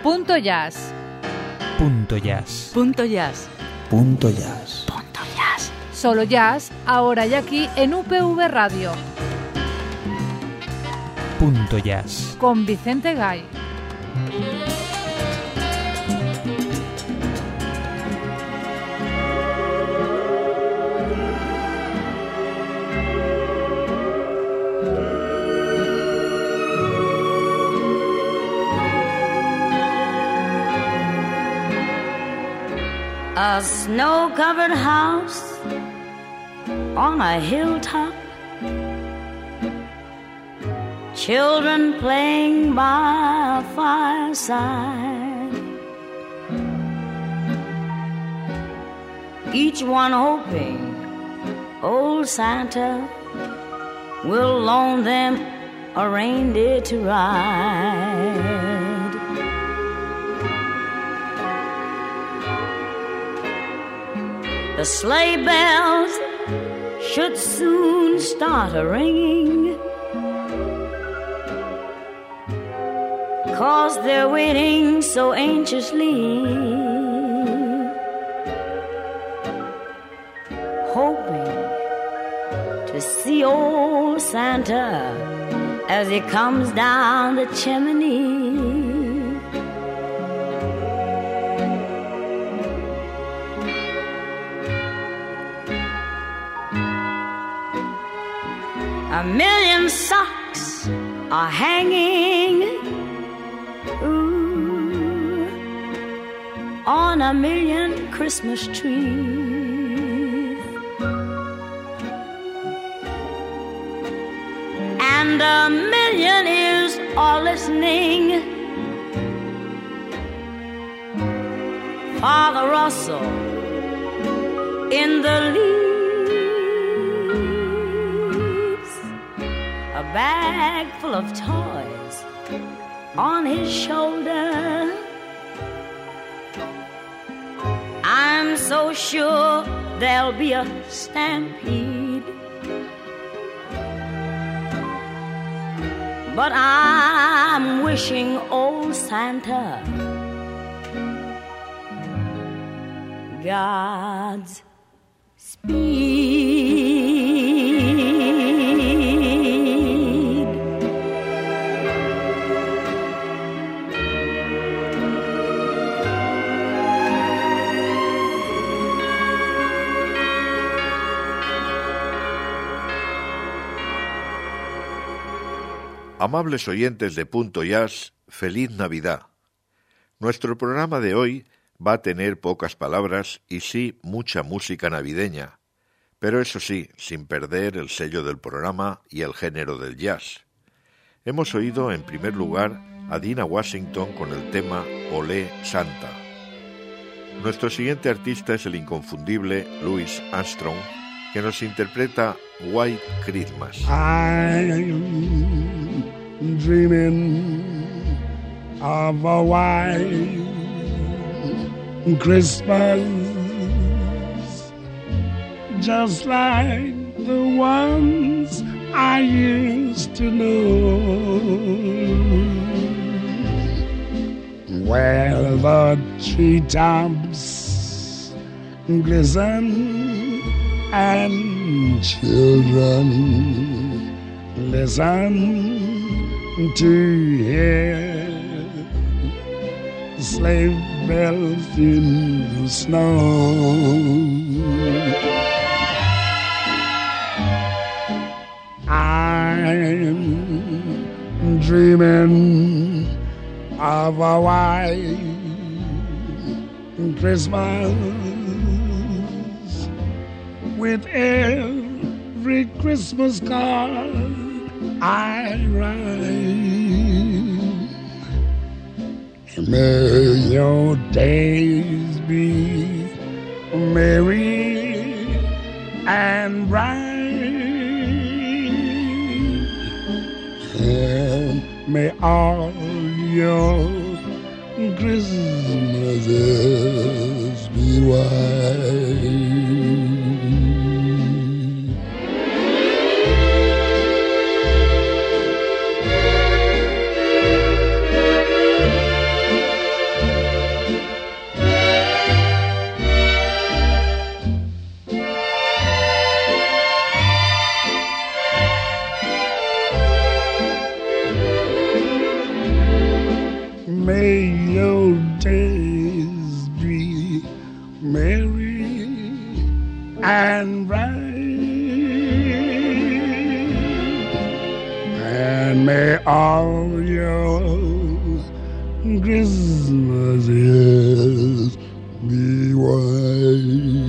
Punto Jazz. Punto Jazz. Punto Jazz. Punto Jazz. Punto Jazz. Solo jazz, ahora y aquí en UPV Radio. Punto Jazz. Con Vicente Gay. A snow-covered house on a hilltop, children playing by a fireside, each one hoping old Santa will loan them a reindeer to ride. The sleigh bells should soon start a-ringing, 'cause they're waiting so anxiously, hoping to see old Santa as he comes down the chimney. A million socks are hanging, ooh, on a million Christmas trees, and a million ears are listening for the rustle in the leaves. A bag full of toys on his shoulder, I'm so sure there'll be a stampede, but I'm wishing old Santa God's speed. Amables oyentes de Punto Jazz, feliz Navidad. Nuestro programa de hoy va a tener pocas palabras y sí mucha música navideña, pero eso sí, sin perder el sello del programa y el género del jazz. Hemos oído en primer lugar a Dinah Washington con el tema Olé Santa. Nuestro siguiente artista es el inconfundible Louis Armstrong, que nos interpreta White Christmas. I'm dreaming of a white Christmas, just like the ones I used to know, where the treetops glisten and children listen to hear sleigh bells in the snow. I'm dreaming of a white Christmas, with every Christmas card I write. May your days be merry and bright, and may all your Christmases be white. may your days be merry and bright, and may all your Christmases be white.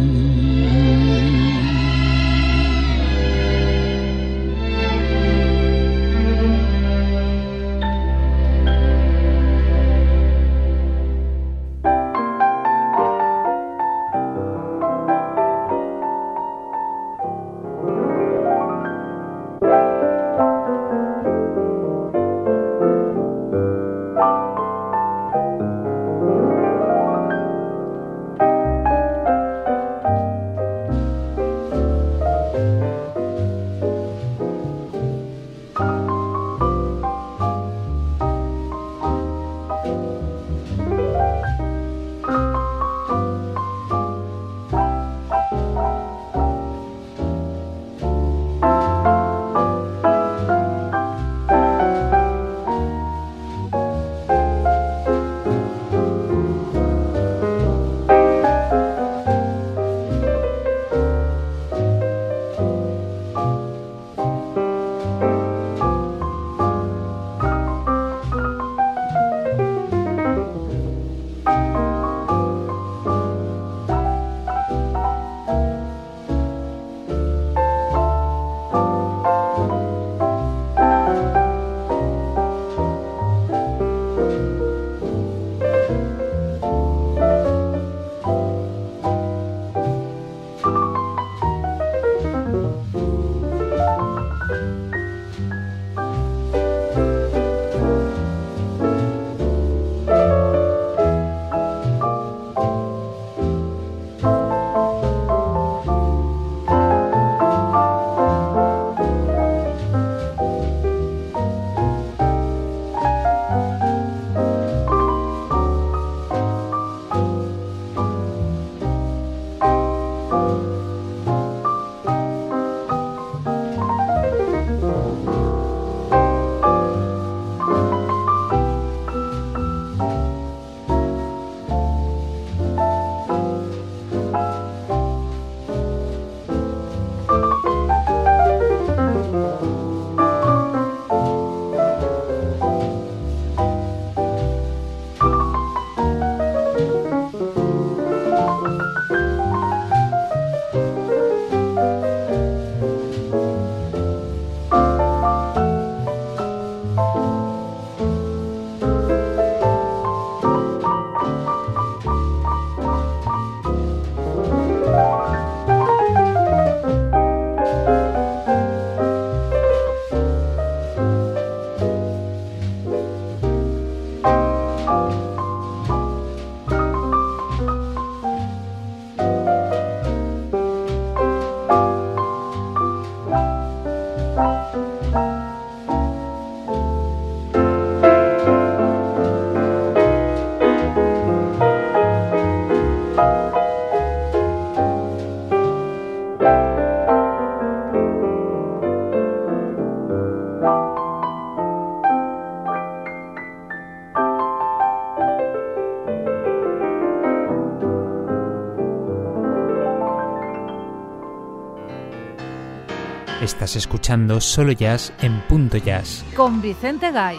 Estás escuchando Solo Jazz en Punto Jazz con Vicente Gay.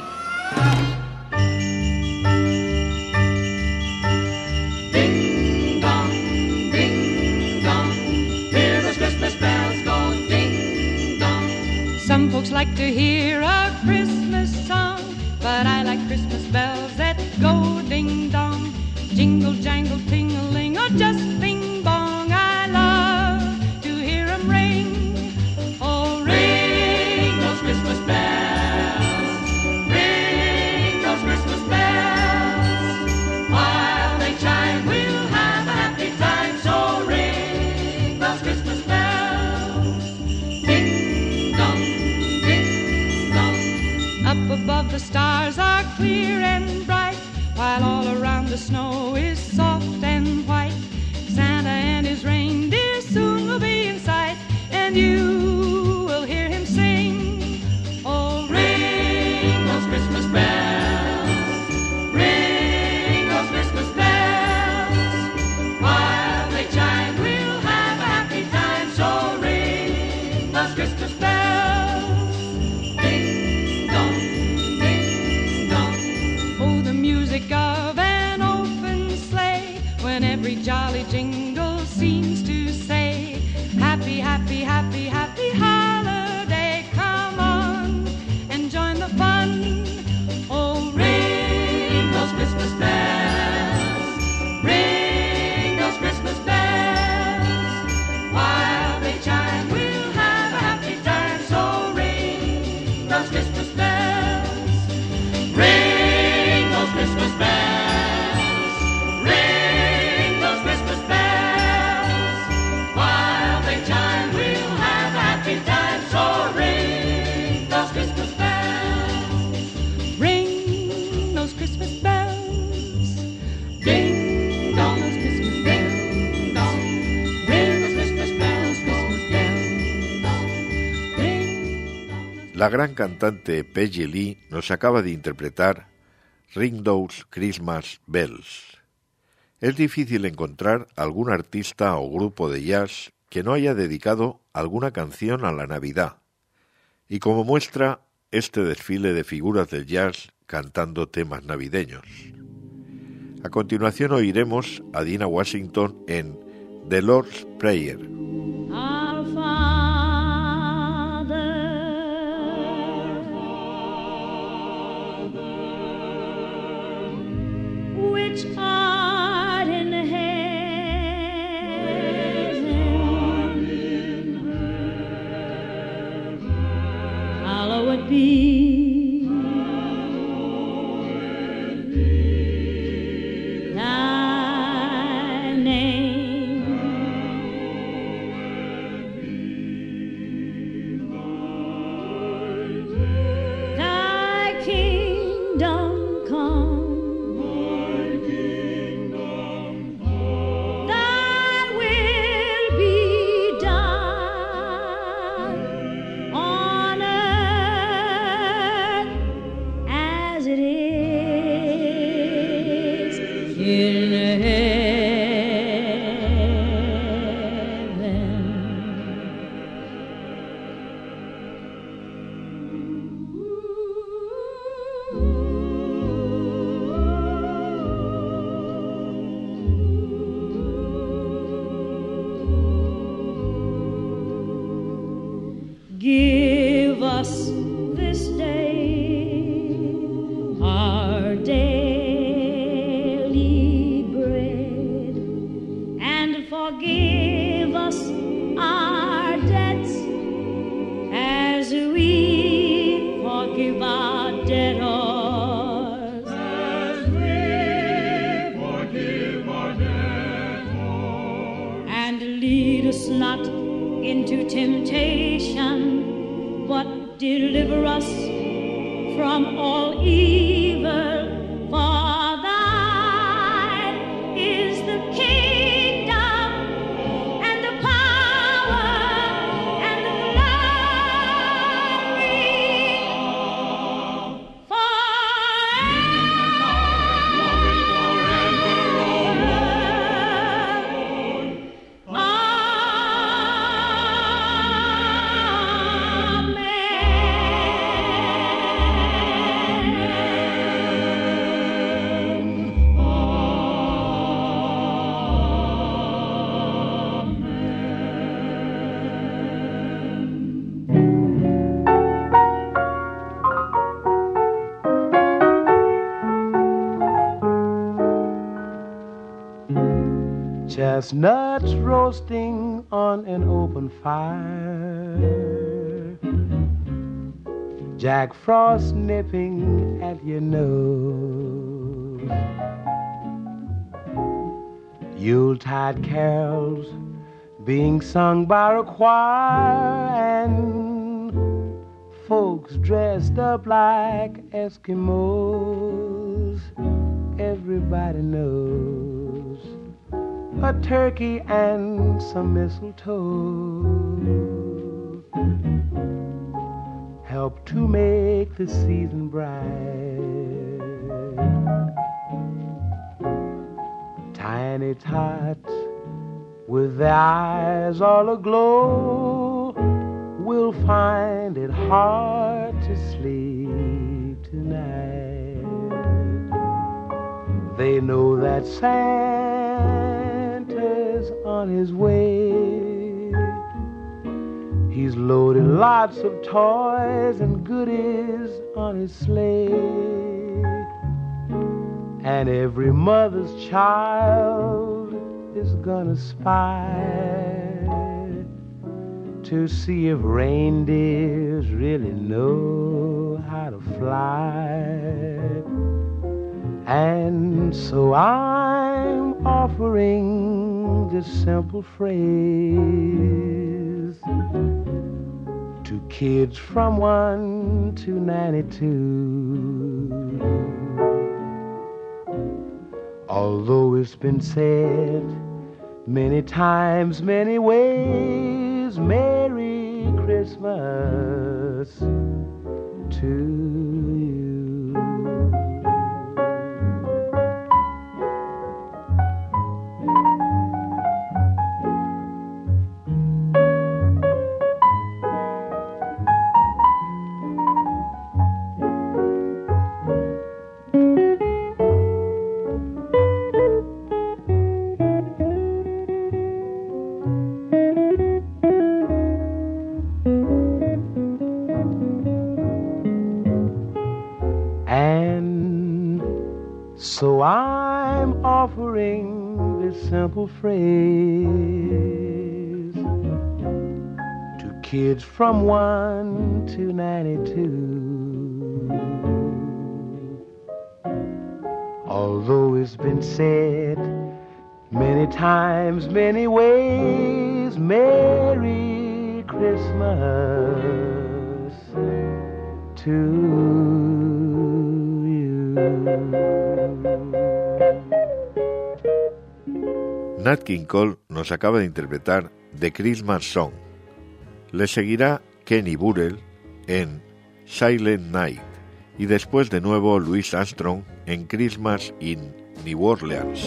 Ding dong, hear those Christmas bells go ding dong. Some folks like to hear a Christmas song, but I like Christmas bells that go ding dong. Jingle jangle ting-a-ling or just bing bong. I love to hear 'em ring. Oh, ring those Christmas bells, ring those Christmas bells. While they chime, we'll have a happy time. So ring those Christmas bells, ding dong, ding dong. Up above the stars are clear and bright, while all around the snow is soft and white. Santa and his reindeer soon will be in sight, and you will hear him sing. Oh, ring those Christmas bells, music of an open sleigh, when every jolly jingle seems to say, happy, happy, happy, happy holiday. Come on and join the fun. Oh, ring those Christmas bells, ring those Christmas bells, while they chime we'll have a happy time. So ring those Christmas bells, ring those Christmas bells, ring those Christmas bells, while they chime we'll have a happy time. So ring those Christmas bells, ring those Christmas bells, ding dong, those Christmas bells, ding dong, ring those Christmas bells, Christmas bells, dong, ring dong. La gran cantante Peggy Lee nos acaba de interpretar Ring Those Christmas Bells. Es difícil encontrar algún artista o grupo de jazz que no haya dedicado alguna canción a la Navidad, y como muestra este desfile de figuras del jazz cantando temas navideños. A continuación oiremos a Dinah Washington en The Lord's Prayer. Our Father, which art in heaven, hallowed be thy name. Thy kingdom come, thy will be done on earth as it is in heaven. Give us this day our daily bread, and forgive us our debts as we forgive our debtors. As we forgive our debtors. And lead us not into temptation, but deliver us from all evil. For thine is the kingdom and the power and the glory Chestnuts roasting on an open fire, Jack Frost nipping at your nose, Yuletide carols being sung by a choir, and folks dressed up like Eskimos. Everybody knows a turkey and some mistletoe help to make the season bright. Tiny tots with their eyes all aglow will find it hard to sleep tonight. They know that Santa's on his way. He's loaded lots of toys and goodies on his sleigh. And every mother's child is gonna spy to see if reindeers really know how to fly. And so I'm offering this simple phrase to kids from 1 to 92. Although it's been said many times, many ways, Merry Christmas to you. So I'm offering this simple phrase to kids from 1 to 92. Although it's been said many times, many ways, Merry Christmas to you. Nat King Cole nos acaba de interpretar The Christmas Song. Le seguirá Kenny Burrell en Silent Night y después de nuevo Louis Armstrong en Christmas in New Orleans.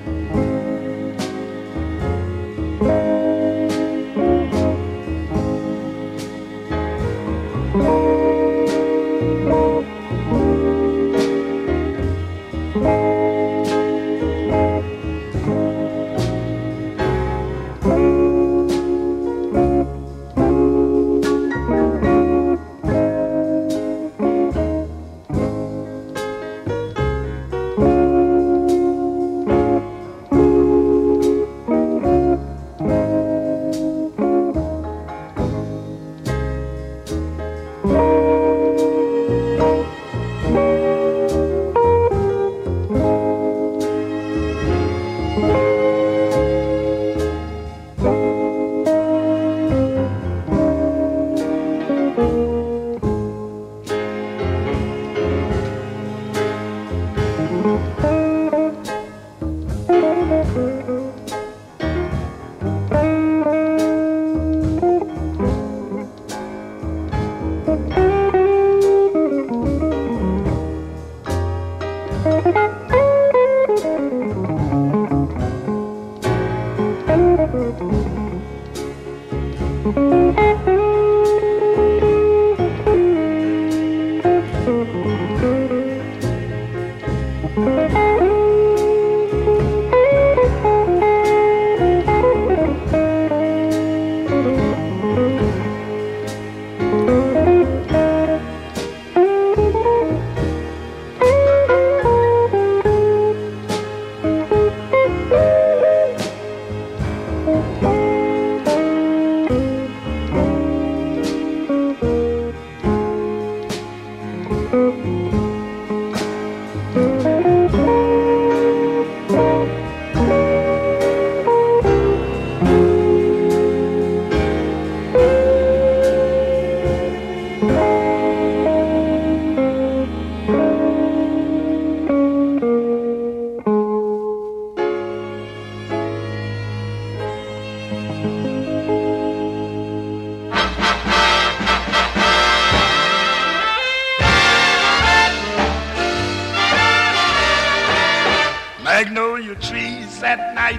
Magnolia trees at night,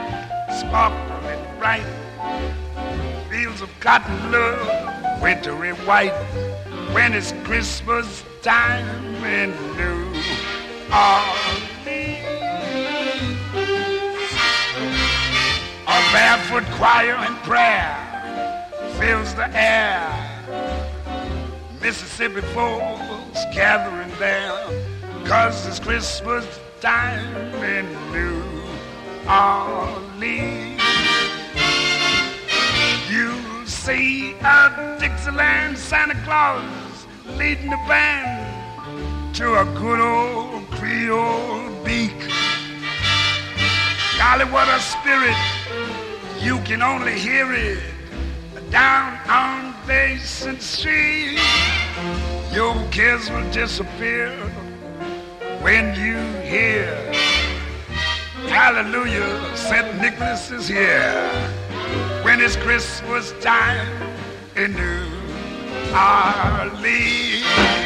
sparkling bright. Fields of cotton love, wintry white. When it's Christmas time in New Orleans. Banquet choir and prayer fills the air. Mississippi folks gathering there, 'cause it's Christmas time in New Orleans. You'll see a Dixieland Santa Claus leading the band to a good old Creole beak. Golly, what a spirit, you can only hear it down on Basin Street. Your cares will disappear when you hear hallelujah, St. Nicholas is here. When it's Christmas time in New Orleans.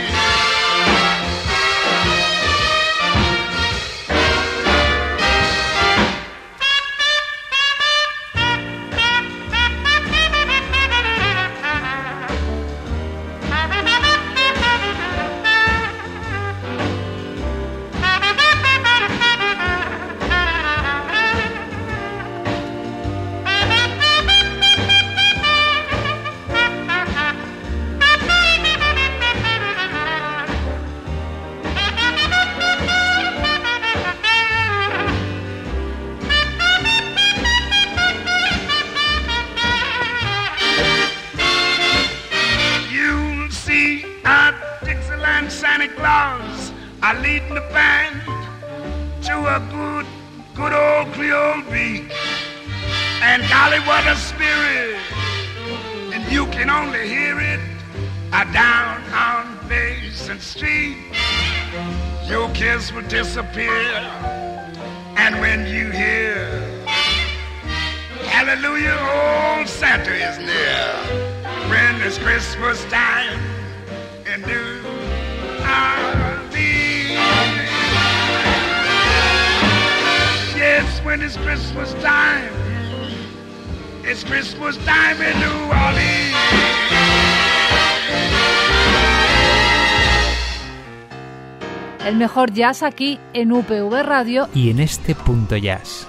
Santa Claus are leading the band to a good old Creole beat. And golly, what a spirit, and you can only hear it down on Basin Street. Your kiss will disappear, and when you hear hallelujah, old Santa is near. When it's Christmas time in New Orleans. Yes, when it's Christmas time, it's Christmas time in New Orleans. El mejor jazz aquí en UPV Radio y en este Punto Jazz.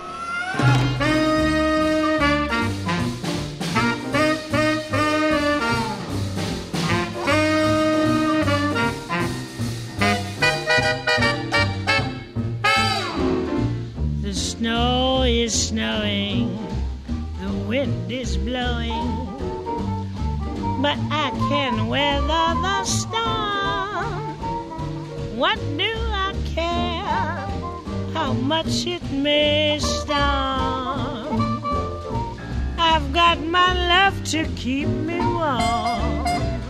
The snow is snowing, the wind is blowing, but I can weather the storm. What do I care how much it may storm? I've got my love to keep me warm.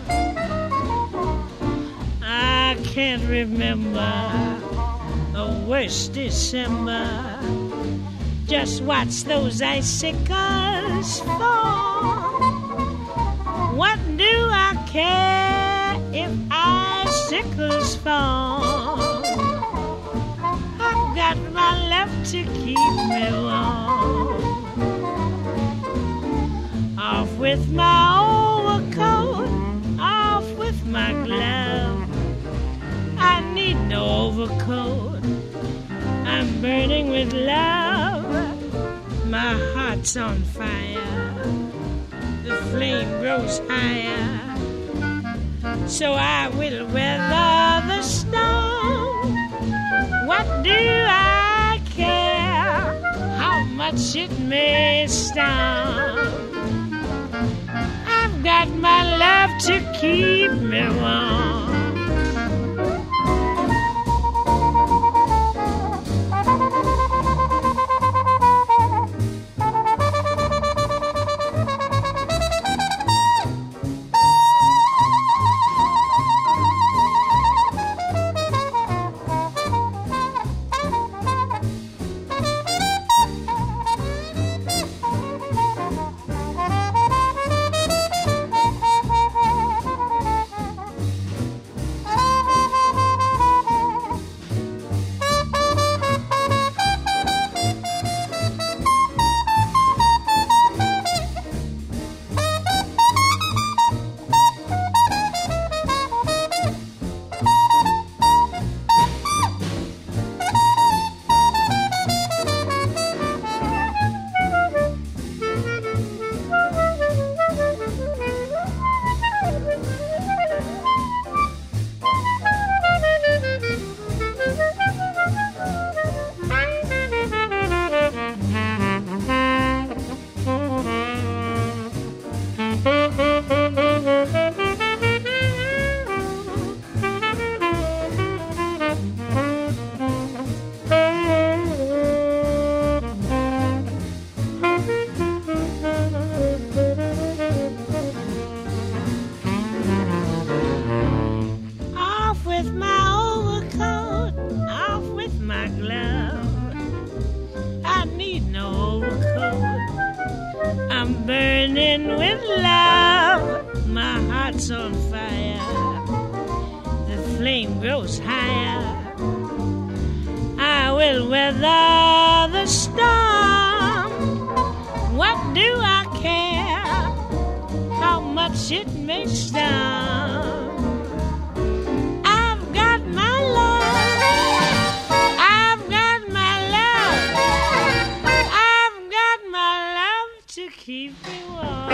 I can't remember a worse December. Just watch those icicles fall. What do I care if icicles fall? I've got my love to keep me warm. Off with my overcoat, off with my glove. I need no overcoat, I'm burning with love. My heart's on fire, the flame grows higher, so I will weather the storm. What do I care how much it may storm? I've got my love to keep me warm. my glove. I need no overcoat. I'm burning with love. My heart's on fire. The flame grows higher. I will weather the storm. What do I care how much it may storm? I've got my love. I've got my love. I've got my love to keep me warm.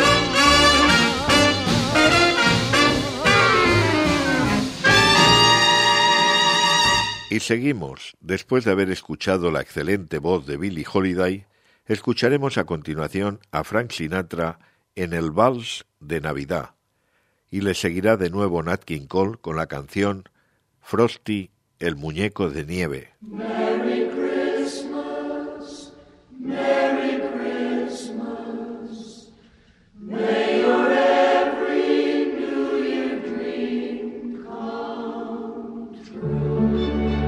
Y seguimos. Después de haber escuchado la excelente voz de Billie Holiday, escucharemos a continuación a Frank Sinatra en el Vals de Navidad, y le seguirá de nuevo Nat King Cole con la canción Frosty, el muñeco de nieve. Merry Christmas, Merry Christmas, may your every New Year dream come true.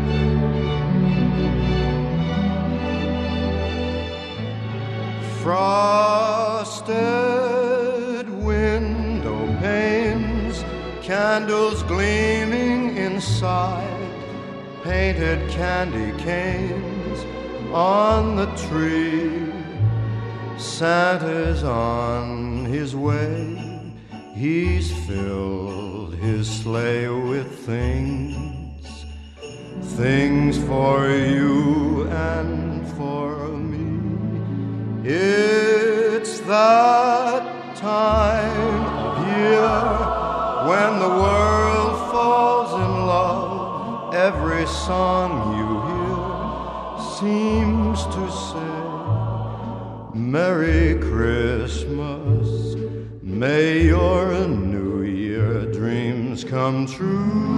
Frosted window panes, candles gleaming inside, painted candy canes on the tree. Santa's on his way, he's filled his sleigh with things, things for you and for me. It's that time of year when the world falls in love. Every song you hear seems to say, Merry Christmas, may your New Year dreams come true.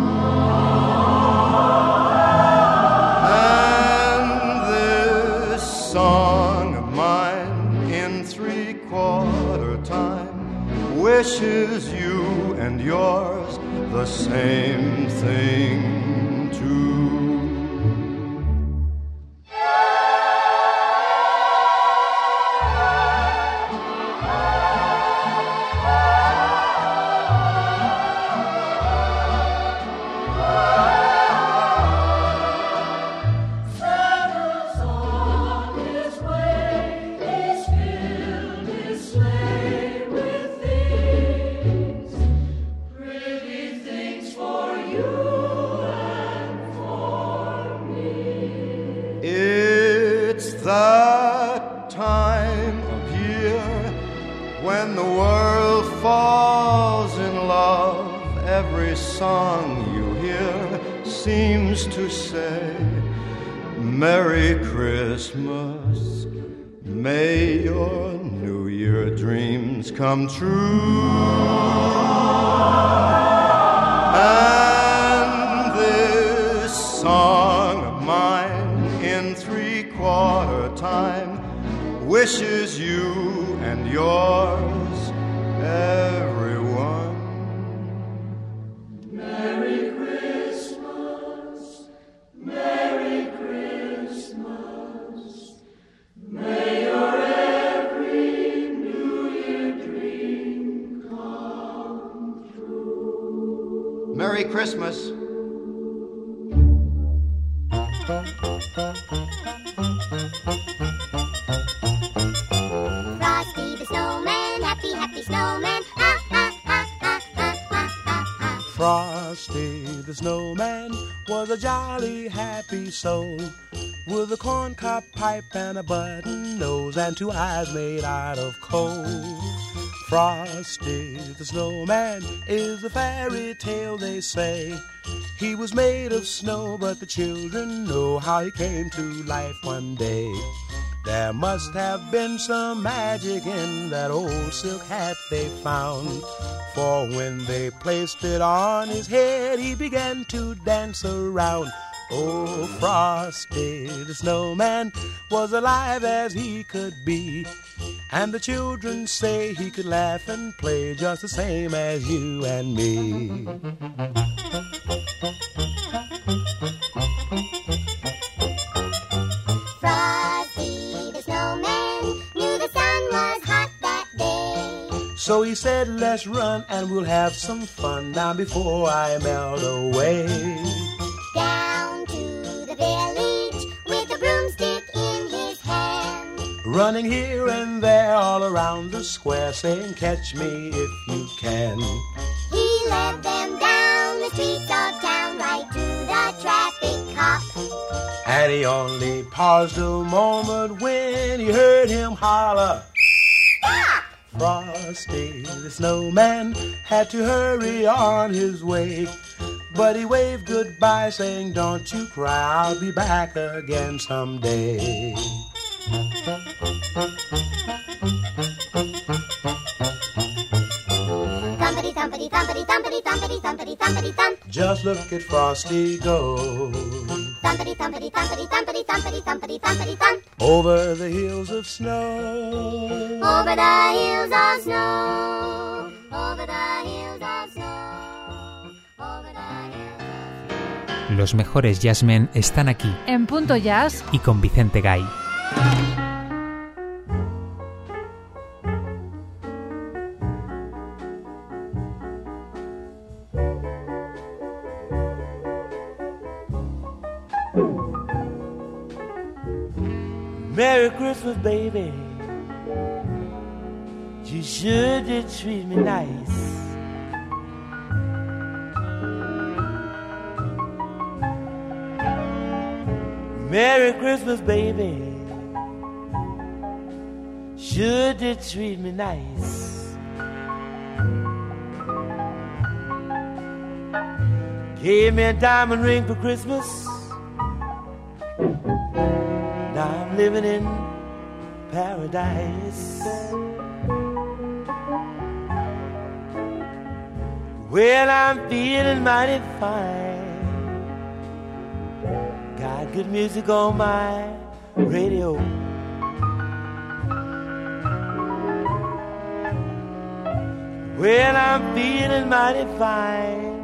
And this song of mine in 3/4 time wishes you and yours the same thing too. That time of year when the world falls in love. Every song you hear seems to say, Merry Christmas, may your New Year dreams come true. And this song of mine in 3/4 time wishes you and yours, everyone, Merry Christmas, Merry Christmas, may your every New Year dream come true. Merry Christmas. Frosty the snowman, happy, happy snowman, ha, ha, ha, ha, ha, ha, ha, ha. Frosty the snowman was a jolly, happy soul with a corncob pipe and a button nose and 2 eyes made out of coal. Frosty the snowman is a fairy tale, they say. He was made of snow, but the children know how he came to life one day. There must have been some magic in that old silk hat they found, for when they placed it on his head, he began to dance around. Oh, Frosty the snowman was alive as he could be, and the children say he could laugh and play just the same as you and me. So he said, let's run and we'll have some fun now before I melt away. Down to the village with a broomstick in his hand. Running here and there all around the square, saying, catch me if you can. He led them down the streets of town, right to the traffic cop. And he only paused a moment when he heard him holler, Stop! Frosty the snowman had to hurry on his way. But he waved goodbye, saying, don't you cry, I'll be back again someday. Thumpity, thumpity, thumpity, thumpity, thumpity, thumpity, thumpity, thump. Just look at Frosty go. Thumpity, thumpity, thumpity, thumpity, thumpity, thumpity, thumpity, thump. Over the hills of snow. Over the hills of snow. Over the hills of snow. Over the hills of snow. Los mejores jazzmen están aquí. En Punto Jazz. Y con Vicente Gay. Merry Christmas, baby. You sure did treat me nice. Merry Christmas, baby. Sure did treat me nice. Gave me a diamond ring for Christmas. Now I'm living in paradise. Well, I'm feeling mighty fine. Got good music on my radio. Well, I'm feeling mighty fine.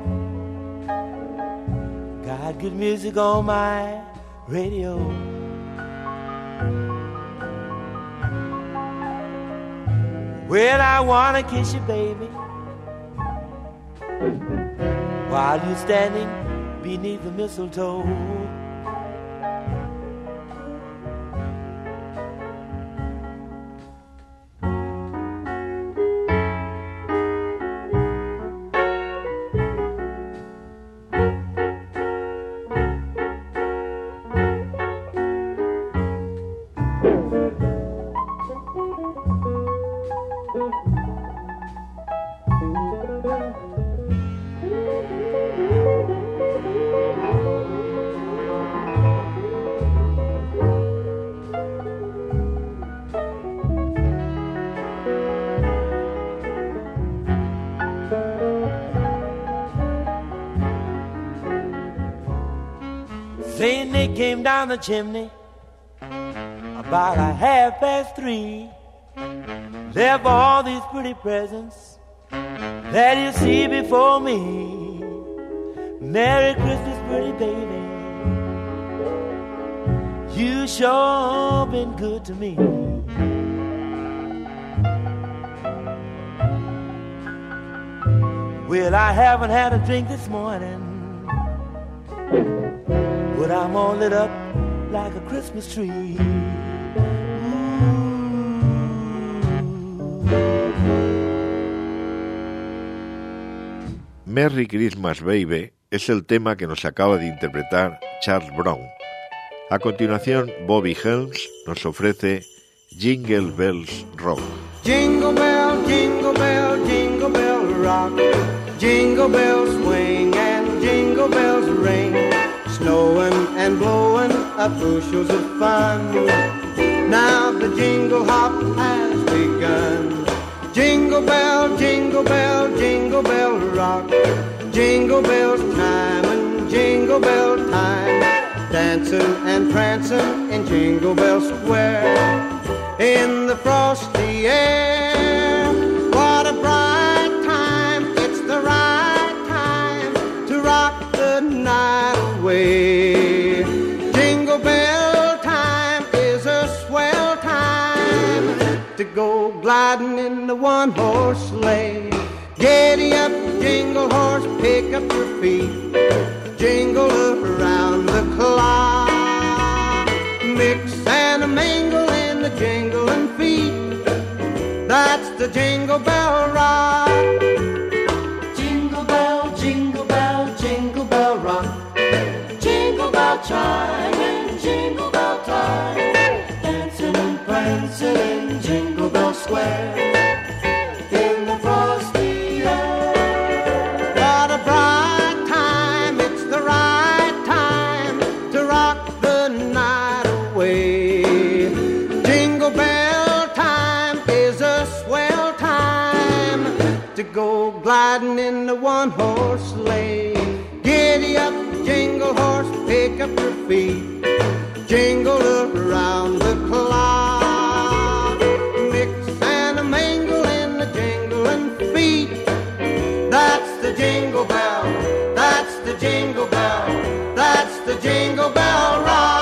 Got good music on my radio. Well, I wanna kiss you, baby, while you're standing beneath the mistletoe. Saint Nick came down the chimney about 3:30. Left all these pretty presents that you see before me. Merry Christmas, pretty baby. You sure been good to me. Well, I haven't had a drink this morning, but I'm all lit up like a Christmas tree. Merry Christmas, Baby es el tema que nos acaba de interpretar Charles Brown. A continuación, Bobby Helms nos ofrece Jingle Bells Rock. Jingle bell, jingle bell, jingle bell rock. Jingle bells swing and jingle bells ring. Snowing and blowing up bushels of fun. Now the jingle hop has begun. Jingle bell, jingle bell, jingle bell rock. Jingle bells time and jingle bell time. Dancing and prancing in Jingle Bell Square. In the frosty air, what a bright time. It's the right time to rock the night away. Jingle bell time is a swell time to go glad gliding in the one-horse sleigh. Giddy up, jingle horse, pick up your feet, jingle around the clock. Mix and a mingle in the jingling feet, that's the Jingle Bell Rock. Jingle bell, jingle bell, jingle bell rock. Jingle bell chime and jingle bell time, dancing and prancing in Jingle Bell Square. In the frosty air. What a bright time, it's the right time to rock the night away. Jingle bell time is a swell time to go gliding in the one-horse sleigh. Giddy up, jingle horse, pick up your feet, jingle around the clock. Mix and a mingle in the jingling feet, that's the Jingle Bell, that's the Jingle Bell, that's the Jingle Bell Rock.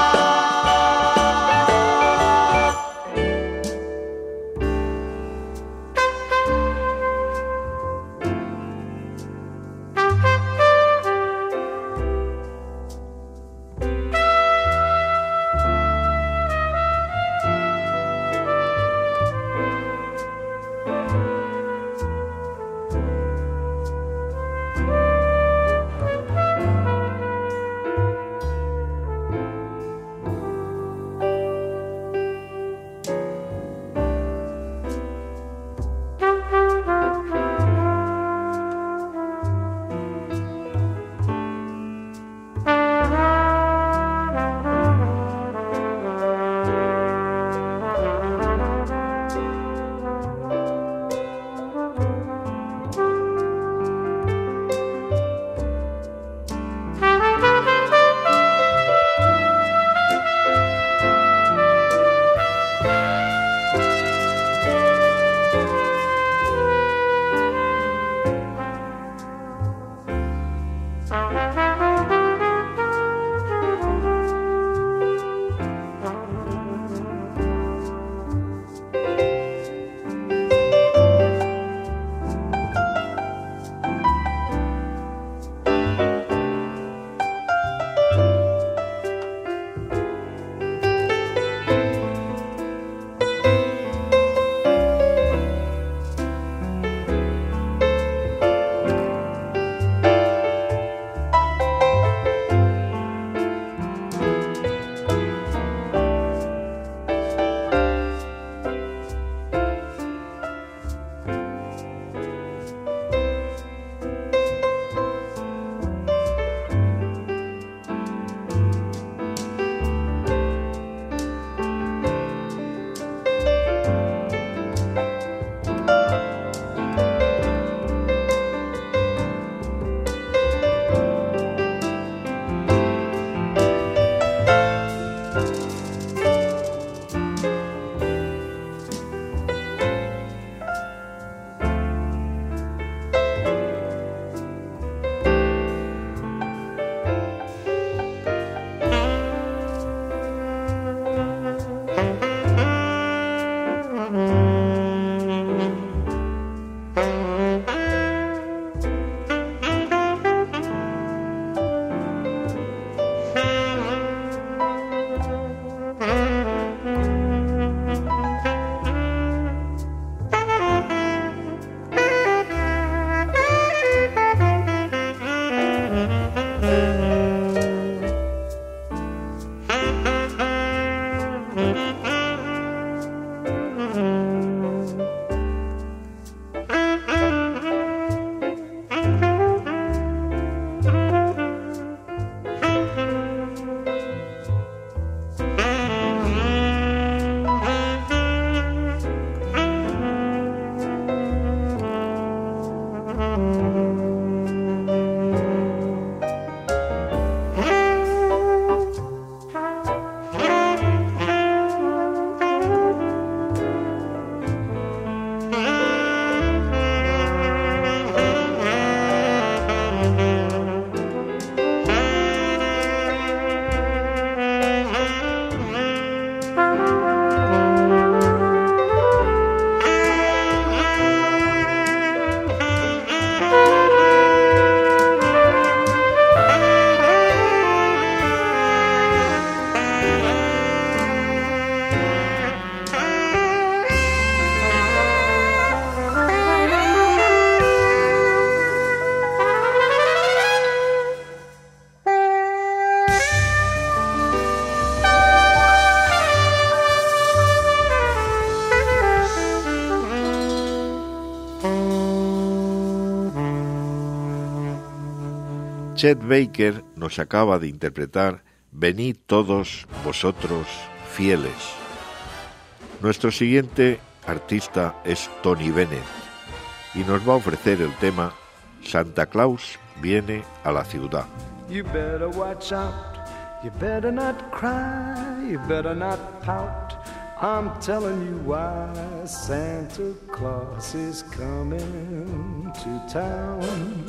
Chet Baker nos acaba de interpretar Venid todos vosotros fieles. Nuestro siguiente artista es Tony Bennett y nos va a ofrecer el tema Santa Claus viene a la ciudad. You better watch out, you better not cry, you better not pout. I'm telling you why Santa Claus is coming to town.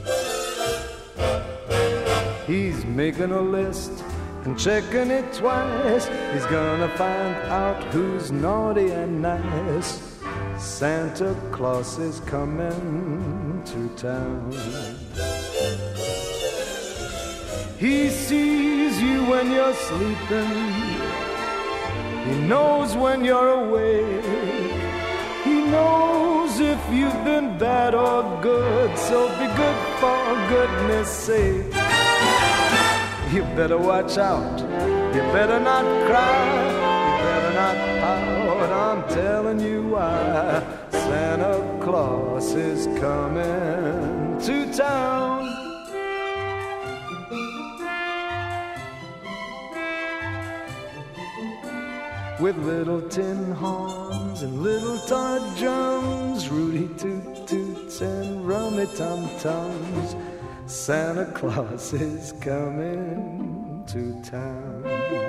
He's making a list and checking it twice. He's gonna find out who's naughty and nice. Santa Claus is coming to town. He sees you when you're sleeping. He knows when you're awake. He knows if you've been bad or good. So be good for goodness sake. You better watch out. You better not cry. You better not pout. I'm telling you why Santa Claus is coming to town. With little tin horns and little toy drums, Rudy toot toots and rummy tum tums, Santa Claus is coming to town.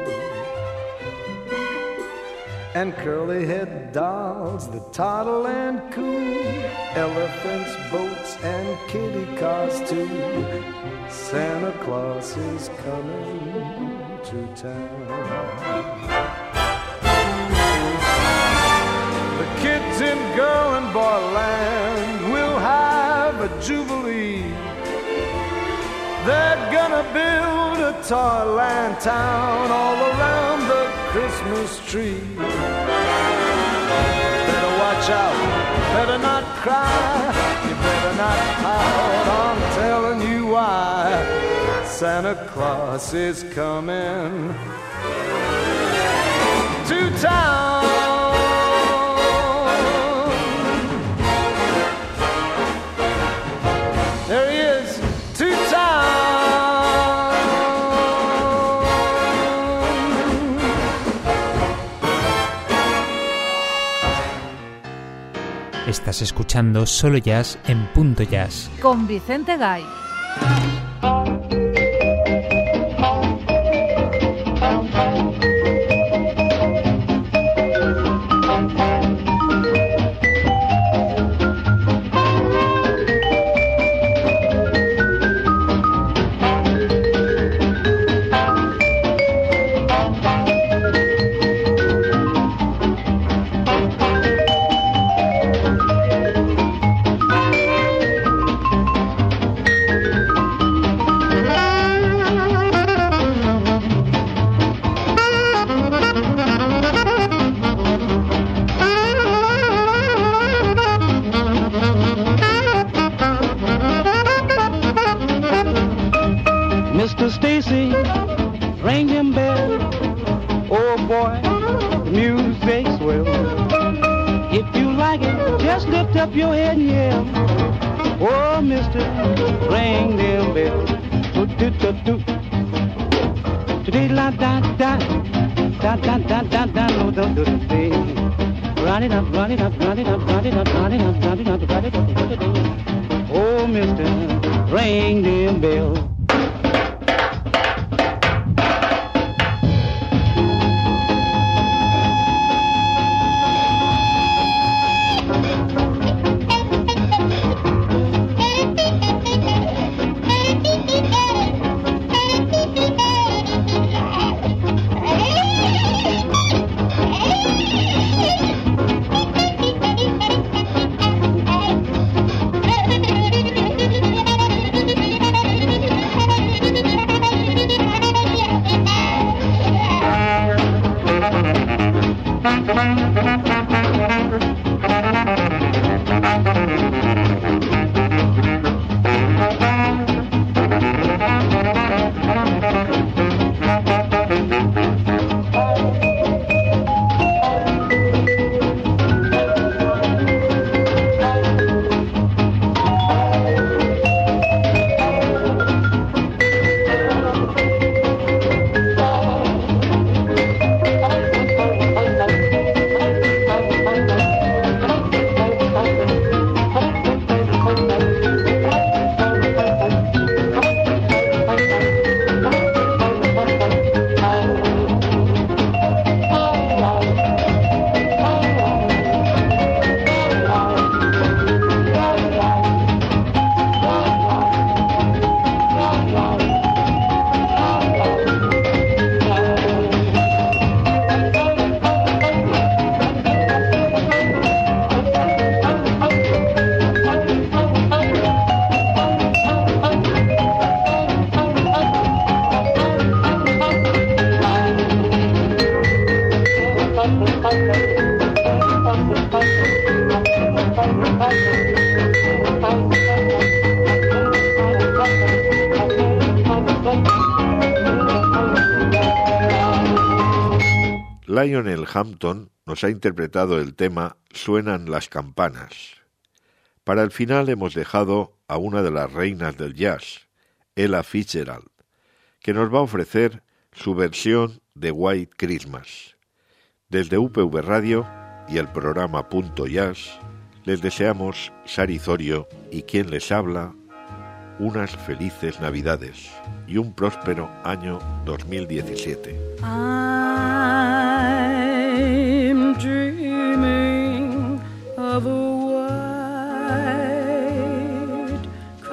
And curly-head dolls that toddle and coo, elephants, boats, and kitty cars too, Santa Claus is coming to town. The kids in girl and boy land will have a jubilee. They're gonna build a toyland town all around the Christmas tree. Better watch out, better not cry, you better not pout. I'm telling you why Santa Claus is coming to town. There he is, to town. Estás escuchando Solo Jazz en Punto Jazz con Vicente Gay. Oh, mister, ring them bells. Lionel Hampton nos ha interpretado el tema Suenan las campanas. Para el final hemos dejado a una de las reinas del jazz, Ella Fitzgerald, que nos va a ofrecer su versión de White Christmas. Desde UPV Radio y el programa Punto Jazz, les deseamos, Sari Zorio y quien les habla, unas felices Navidades y un próspero año 2017. I'm dreaming of a white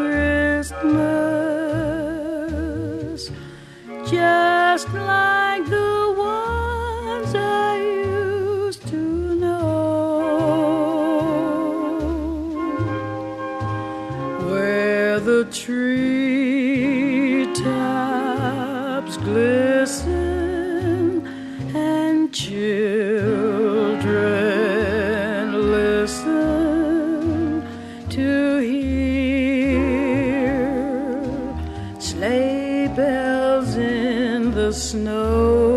Christmas, just like the ones I used to know, where the treetops glisten and children listen to hear sleigh bells in the snow.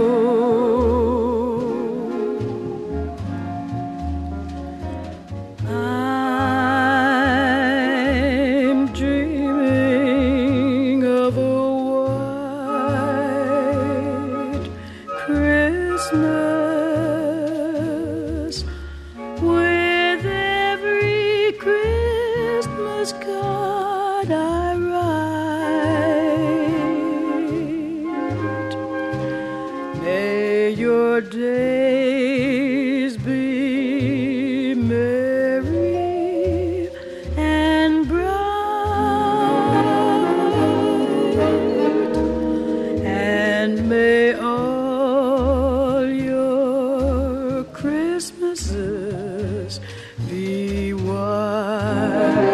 I'm dreaming of a white Christmas, with every Christmas card I write. May your days be merry and bright, and may all your Christmases be white.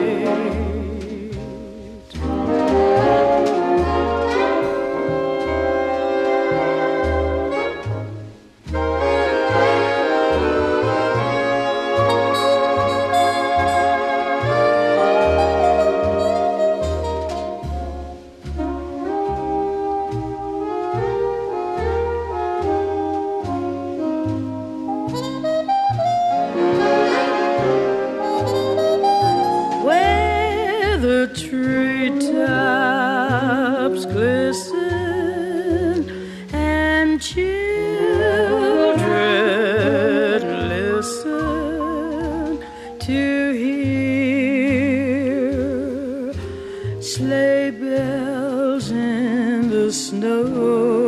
Where the treetops glisten and children listen to hear sleigh bells in the snow.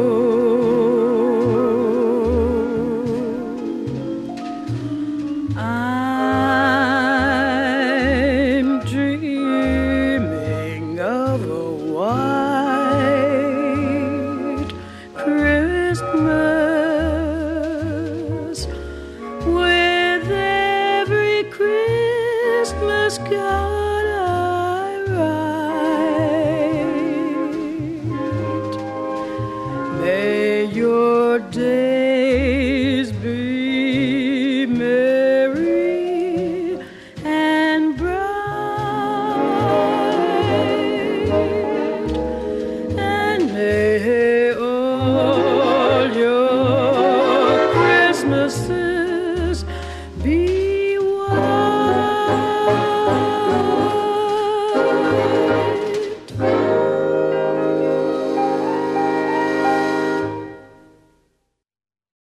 I'm dreaming of a white Christmas, with every Christmas card I write. 'May your day